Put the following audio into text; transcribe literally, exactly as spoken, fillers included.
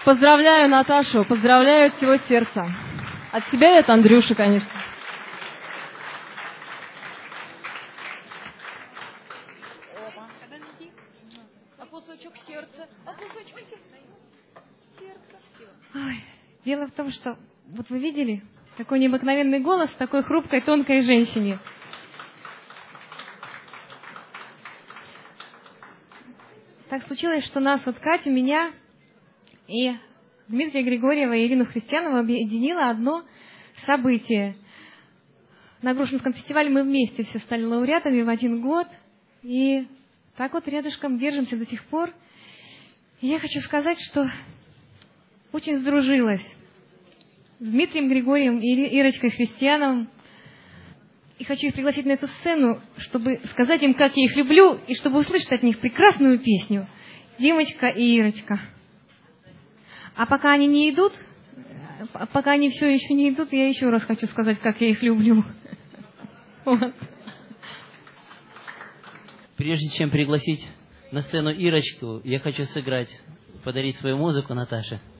Поздравляю Наташу, поздравляю от всего сердца. От тебя и от Андрюши, конечно. А кусочек сердца? А кусочек сердца? Ой, дело в том, что вот вы видели, какой необыкновенный голос в такой хрупкой, тонкой женщине. Так случилось, что нас, вот Катю, меня и Дмитрия Григорьева и Ирину Христианову объединило одно событие. На Грушинском фестивале мы вместе все стали лауреатами в один год. И так вот рядышком держимся до сих пор. И я хочу сказать, что очень сдружилась с Дмитрием Григорьевым и Ирочкой Христиановым. И хочу их пригласить на эту сцену, чтобы сказать им, как я их люблю, и чтобы услышать от них прекрасную песню «Димочка и Ирочка». А пока они не идут, пока они все еще не идут, я еще раз хочу сказать, как я их люблю. Вот. Прежде чем пригласить на сцену Ирочку, я хочу сыграть, подарить свою музыку Наташе.